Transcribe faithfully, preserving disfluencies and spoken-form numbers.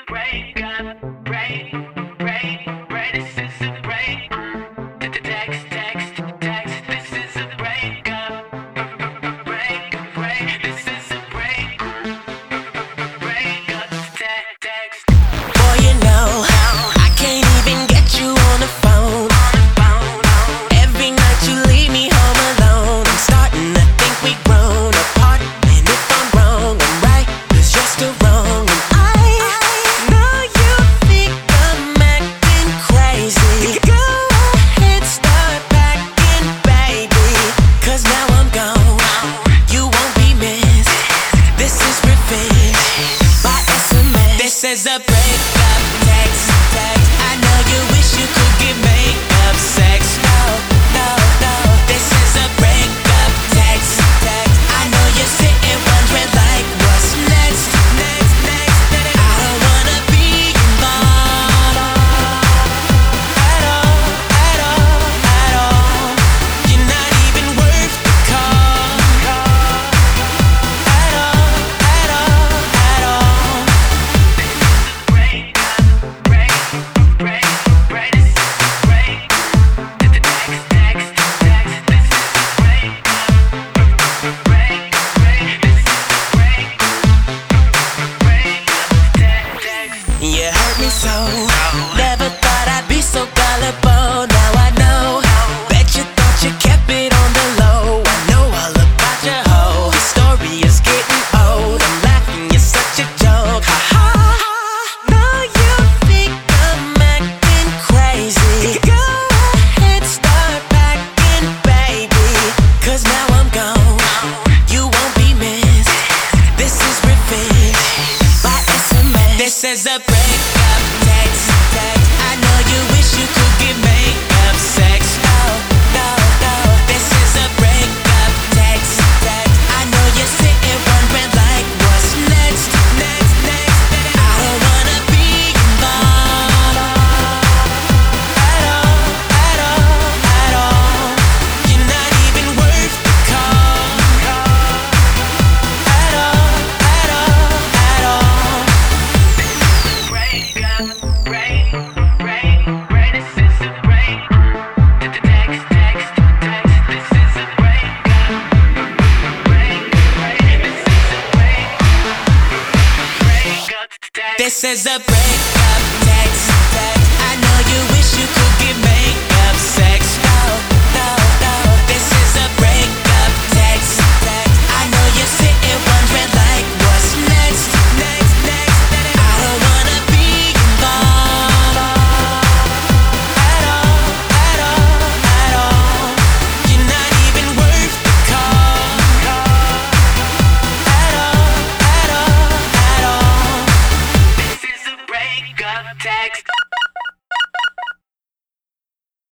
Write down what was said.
break up, break, break, break. This is a break. Text, text, text. This is a break up, break, break. This is a break, break up. Text, text. Boy, you know I can't even get you on the phone. Every night you leave me home alone. I'm starting to think we grown apart. And if I'm wrong, I'm right, 'cause you're still wrong. And I know you think I'm acting crazy. Go ahead, start packing, baby, 'cause now I'm gone. You won't be missed. This is revenge by S M S. This is a breakup text, text. I know you wish you could give makeup sex. No, no, no. This is a breakup text, text. I know you're sitting wondering like, what's next, next, next, next. I don't wanna be involved at all, at all, at all. You're not even worth the call at all, at all, at all. Break up, break, break, break. This is a break. Text, text, text. This is a break up, break, break. This is a break, break up. Text, text. You hurt me so. Never thought I'd be so gullible. Now I know. Bet you thought you kept it on the low. I know all about your hoe. The story is getting old. I'm laughing, you're such a joke. Ha ha. Now you think I'm acting crazy. Go ahead, start packing, baby, 'cause now I'm gone. You won't be missed. This is revenge by S M S. This is a breakup text, text. I know you wish you could give makeup sex. No, no, no. This is a breakup text, text. I know you're sitting wondering like, what's next, next, next, next. I don't wanna be involved at all, at all, at all. You're not even worth the call at all, at all, at all. Break up, break, break, break. This is a break. Text, text, text. This is a break up, break, break. This is a break, break up. Text. This is a break.